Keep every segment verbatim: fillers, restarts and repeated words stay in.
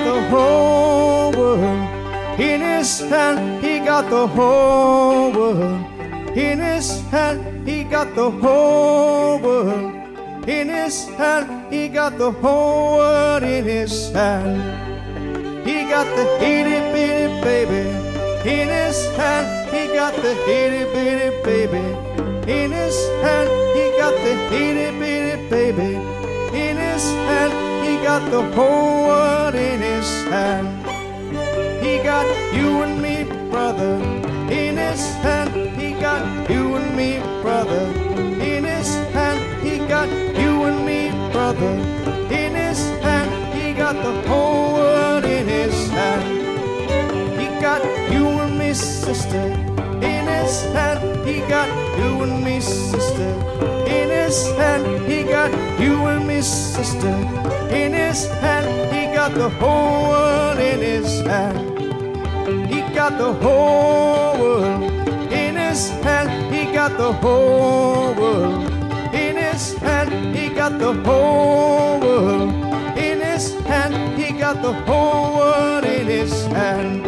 the whole world in his hand. He got the whole world in his hand. He got the whole world in his hand. He got the whole world in his hand. He got the itty bitty baby in his hand. He got the itty bitty baby in his hand. He got the itty bitty baby in his hand. He got the whole world in his hand. He got you and me, brother, in his hand. He got you and me, brother, in his hand. He got you and me, brother, in his hand. He got the whole world in his hand. He got you and me, sister, in his hand. He got you and me, sister, in his hand. He got you and me, sister, in his hand. He got the whole world in his hand. He got the whole world in his hand. He got the whole world in his hand. He got the whole world in his hand. He got the whole world in his hand.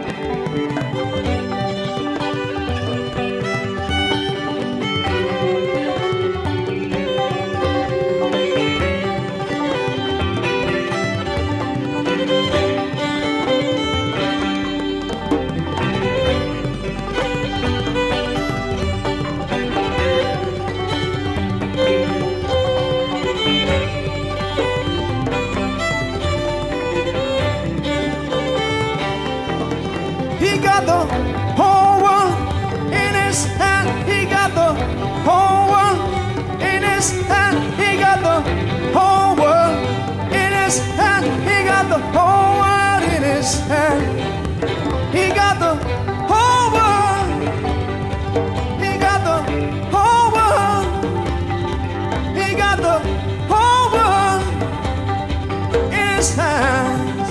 He got the whole world in his hand. He got the whole world in his hand. He got the whole world in his hand. He got the whole world in his hand. He got the whole world. He got the whole world. He got the whole world in his hands.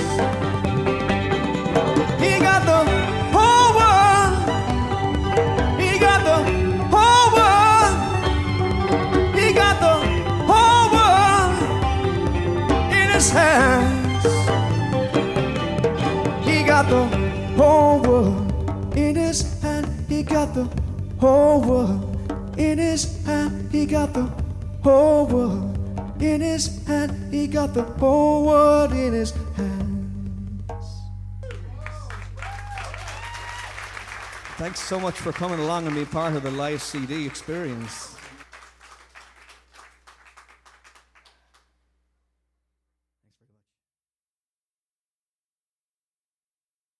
He got the whole world. He got the whole world. He got the whole world in his hands. He got the whole world in his hand. He got the whole world in his hand. He got the whole world in his hand. He got the whole world in his hand. Thanks so much for coming along and being part of the live C D experience.